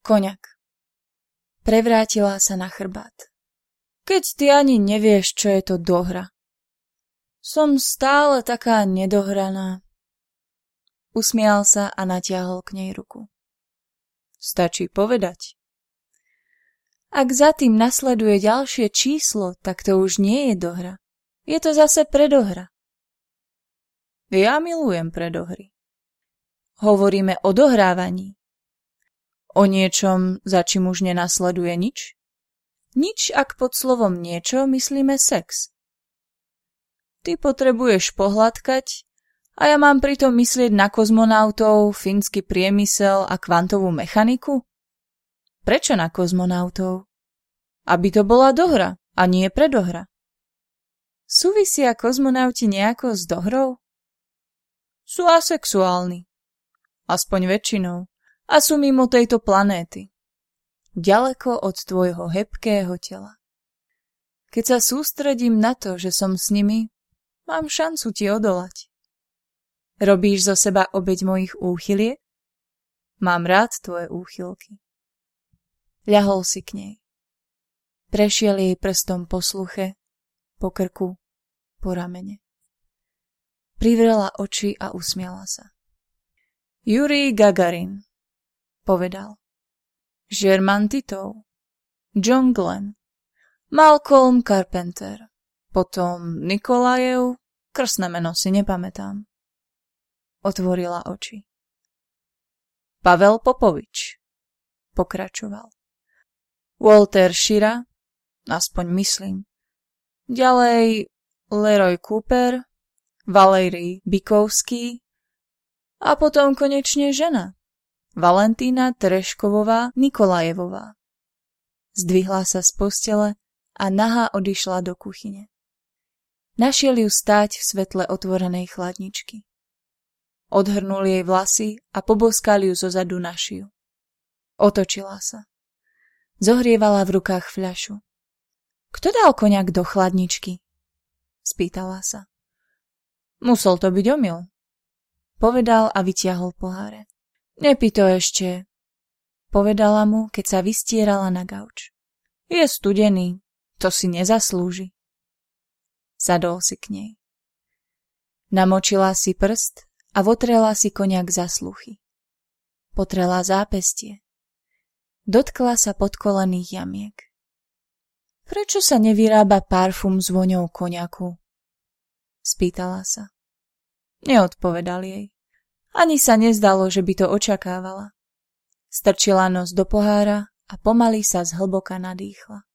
Koňak. Prevrátila sa na chrbát. Keď ty ani nevieš, čo je to dohra. Som stále taká nedohraná. Usmial sa a natiahol k nej ruku. Stačí povedať. Ak za tým nasleduje ďalšie číslo, tak to už nie je dohra. Je to zase predohra. Ja milujem predohry. Hovoríme o dohrávaní. O niečom, za čím už nenasleduje nič? Nič, ak pod slovom niečo myslíme sex. Ty potrebuješ pohľadkať a ja mám pritom myslieť na kozmonautov, fínsky priemysel a kvantovú mechaniku? Prečo na kozmonautov? Aby to bola dohra a nie predohra. Súvisia kozmonauti nejako s dohrou? Sú asexuálni. Aspoň väčšinou. A sú mimo tejto planéty. Ďaleko od tvojho hebkého tela. Keď sa sústredím na to, že som s nimi, mám šancu ti odolať. Robíš zo seba obeť mojich úchyliek? Mám rád tvoje úchylky. Ľahol si k nej. Prešiel jej prstom po sluche, po krku, po ramene. Privrela oči a usmiala sa. Jurij Gagarin, povedal. German Titov, John Glenn, Malcolm Carpenter, potom Nikolajev, krstné meno si nepamätám. Otvorila oči. Pavel Popovič, pokračoval. Walter Schirra, aspoň myslím. Ďalej Leroy Cooper, Valerij Bikovský a potom konečne žena. Valentína Tereškovová Nikolajevová. Zdvihla sa z postele a nahá odišla do kuchyne. Našiel ju stáť v svetle otvorenej chladničky. Odhrnul jej vlasy a poboskal ju zozadu na šiju. Otočila sa. Zohrievala v rukách fľašu. Kto dal koňak do chladničky? Spýtala sa. Musel to byť omyl. Povedal a vytiahol poháre. Nepí to ešte, povedala mu, keď sa vystierala na gauč. Je studený, to si nezaslúži. Sadol si k nej. Namočila si prst a votrela si koňak za sluchy. Potrela zápestie. Dotkla sa podkolených jamiek. Prečo sa nevyrába parfum s voňou koňaku? Spýtala sa. Neodpovedal jej. Ani sa nezdalo, že by to očakávala. Strčila nos do pohára a pomaly sa zhlboka nadýchla.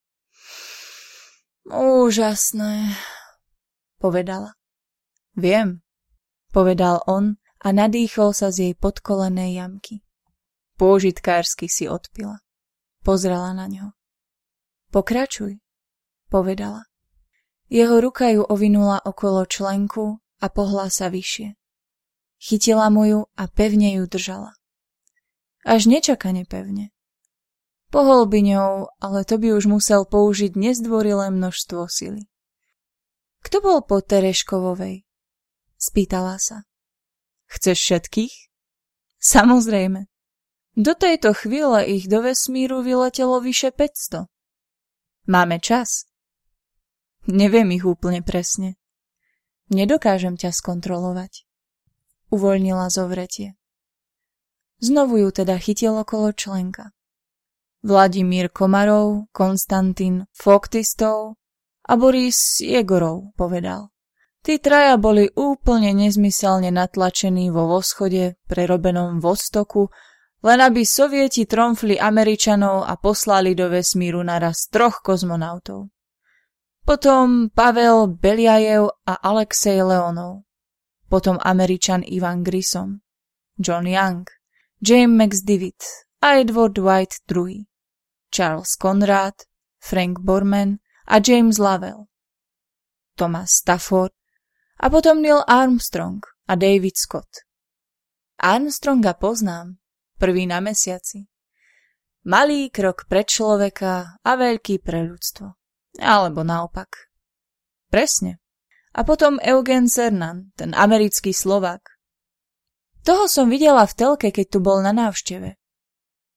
Úžasné, povedala. Viem, povedal on a nadýchol sa z jej podkolenej jamky. Pôžitkársky si odpila. Pozrela na ňo. Pokračuj, povedala. Jeho ruka ju ovinula okolo členku a pohla sa vyššie. Chytila mu ju a pevne ju držala. Až nečakane pevne. Pohol by ňou, ale to by už musel použiť nezdvorilé množstvo sily. Kto bol po Tereškovovej? Spýtala sa. Chceš všetkých? Samozrejme. Do tejto chvíle ich do vesmíru vyletelo vyše 500. Máme čas. Neviem ich úplne presne. Nedokážem ťa skontrolovať. Uvoľnila zovretie. Znovu ju teda chytil okolo členka. Vladimír Komarov, Konstantín Foktistov a Boris Jegorov, povedal. Tí traja boli úplne nezmyselne natlačení vo Voschode, prerobenom Vostoku, len aby Sovieti tromfli Američanov a poslali do vesmíru naraz 3 kozmonautov. Potom Pavel Beljajev a Alexej Leonov. Potom Američan Ivan Grissom, John Young, James McDivitt a Edward White II, Charles Conrad, Frank Borman a James Lovell, Thomas Stafford a potom Neil Armstrong a David Scott. Armstronga poznám, prvý na mesiaci. Malý krok pre človeka a veľký pre ľudstvo. Alebo naopak. Presne. A potom Eugen Cernan, ten americký Slovák. Toho som videla v telke, keď tu bol na návšteve.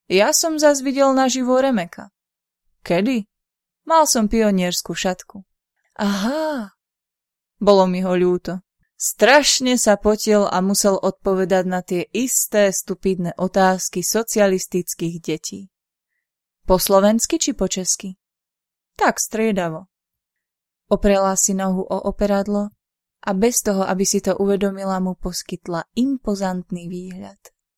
Ja som zas videl naživo Remeka. Kedy? Mal som pionierskú šatku. Aha. Bolo mi ho ľúto. Strašne sa potil a musel odpovedať na tie isté stupidné otázky socialistických detí. Po slovensky či po česky? Tak striedavo. Oprela si nohu o operadlo a bez toho, aby si to uvedomila, mu poskytla impozantný výhľad.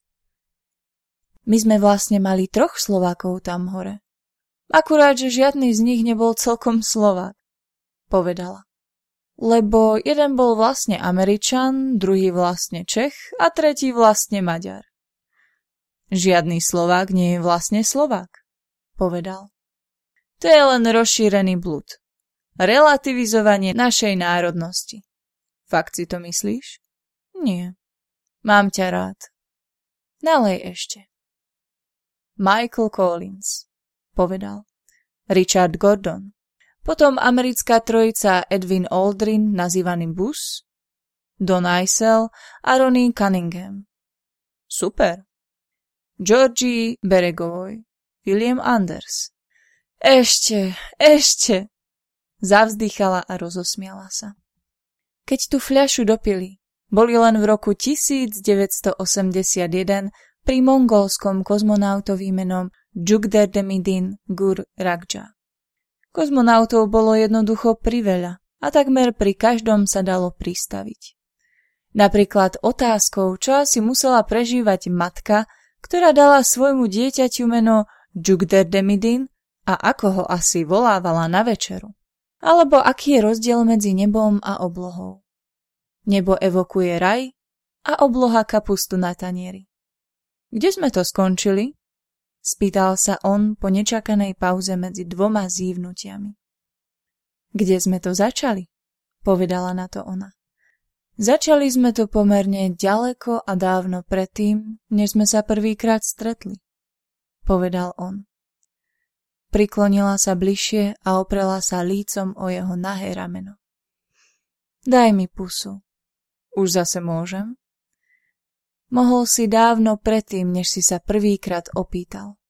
My sme vlastne mali 3 Slovákov tam hore. Akurát, že žiadny z nich nebol celkom Slovák, povedala. Lebo jeden bol vlastne Američan, druhý vlastne Čech a tretí vlastne Maďar. Žiadny Slovák nie je vlastne Slovák, povedal. To je len rozšírený blud. Relativizovanie našej národnosti. Fakt si to myslíš? Nie. Mám ťa rád. Nalej ešte. Michael Collins, povedal. Richard Gordon. Potom americká trojica Edwin Aldrin, nazývaný Bus, Don Eisel a Ronnie Cunningham. Super. Georgie Beregovoy, William Anders. Ešte. Zavzdychala a rozosmiala sa. Keď tú fľašu dopili, boli len v roku 1981 pri mongolskom kozmonautovi menom Jugderdemidin Gur Rakja. Kozmonautov bolo jednoducho priveľa a takmer pri každom sa dalo pristaviť. Napríklad otázkou, čo asi musela prežívať matka, ktorá dala svojmu dieťaťu meno Jugderdemidin a ako ho asi volávala na večeru. Alebo aký je rozdiel medzi nebom a oblohou. Nebo evokuje raj a obloha kapustu na tanieri. Kde sme to skončili? Spýtal sa on po nečakanej pauze medzi 2 zívnutiami. Kde sme to začali? Povedala na to ona. Začali sme to pomerne ďaleko a dávno predtým, než sme sa prvýkrát stretli, povedal on. Priklonila sa bližšie a oprela sa lícom o jeho nahé rameno. Daj mi pusu. Už zase môžem? Mohol si dávno predtým, než si sa prvýkrát opýtal.